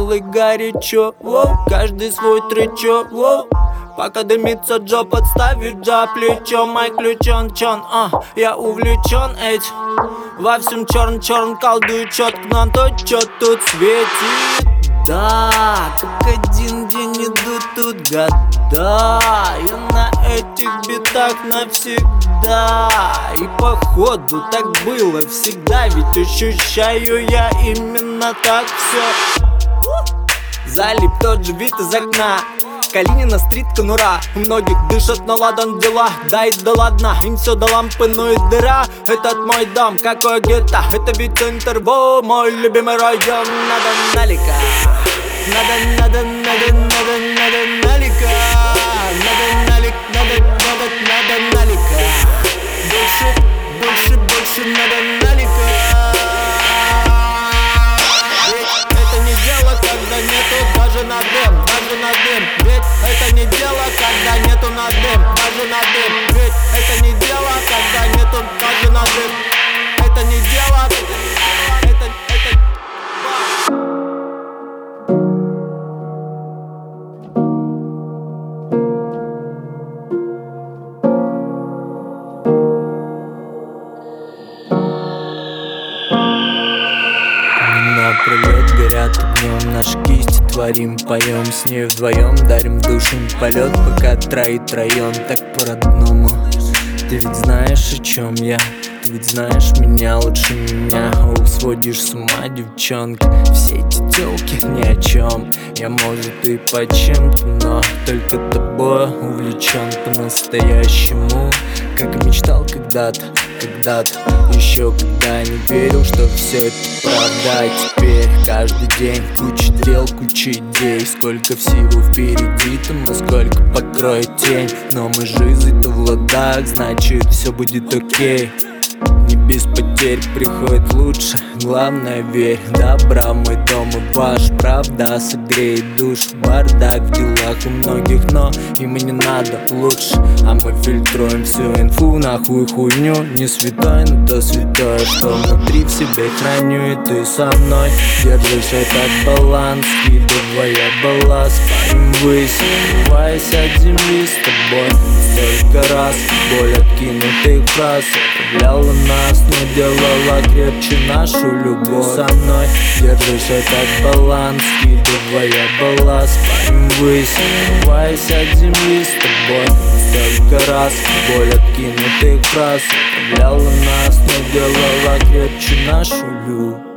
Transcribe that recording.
делай горячо, воу, каждый свой тречок, воу. Пока дымится Джо, подставит Джа плечо. Мой ключон, я увлечен этим. Во всем черн колдую четко, но то, чё тут светит. Да, как один день идут тут года. Я на этих битах навсегда. И походу так было всегда, ведь ощущаю я именно так все. Залип тот же вид из окна. Калинина стрит, конура. У многих дышат на ладан дела. Дай да ладно, им все до лампы, ну и дыра. Этот мой дом, какое гетто. Это ведь интервал, мой любимый район. Надо налика. Надо налика. Надо налика. Больше надо налика. Это не дело, когда нету даже на дым. Ведь это не дело, когда нету на дым. Даже на дым. Ведь это не дело, когда нету даже на дым. Это не дело, это Напролет горят огнем наши кисти, творим, поем с ней вдвоем, дарим душам полет, пока троит район так по-родному. Ты ведь знаешь, о чем я, ты ведь знаешь меня лучше меня. Сводишь с ума, девчонка, все эти тёлки ни о чем. Я, может, и по чем-то, но только тобой увлечен по-настоящему. Как и мечтал когда-то, еще когда не верил, что все это правда. А теперь каждый день куча дел, куча идей. Сколько всего впереди, тому сколько покроет тень. Но мы жизнь-то в ладах, значит все будет окей. Не без потерь приходит лучше, главное верь. Добра мой дом и ваш, правда согреет душ. Бардак в делах у многих, но им и не надо лучше. А мы фильтруем всю инфу, нахуй хуйню. Не святой, но то святое, что внутри в себе храню. И ты со мной держишь этот баланс, скидывая балласт. Парим ввысь, убиваясь от земли с тобой. Столько раз боль откинутых фраз удивляла нас, но делала крепче нашу любовь. Со мной держишь этот баланс, скидывая балласт. Парим ввысь, убиваясь от земли с тобой. Столько раз боль откинутых фраз удивляла нас, но делала крепче нашу любовь.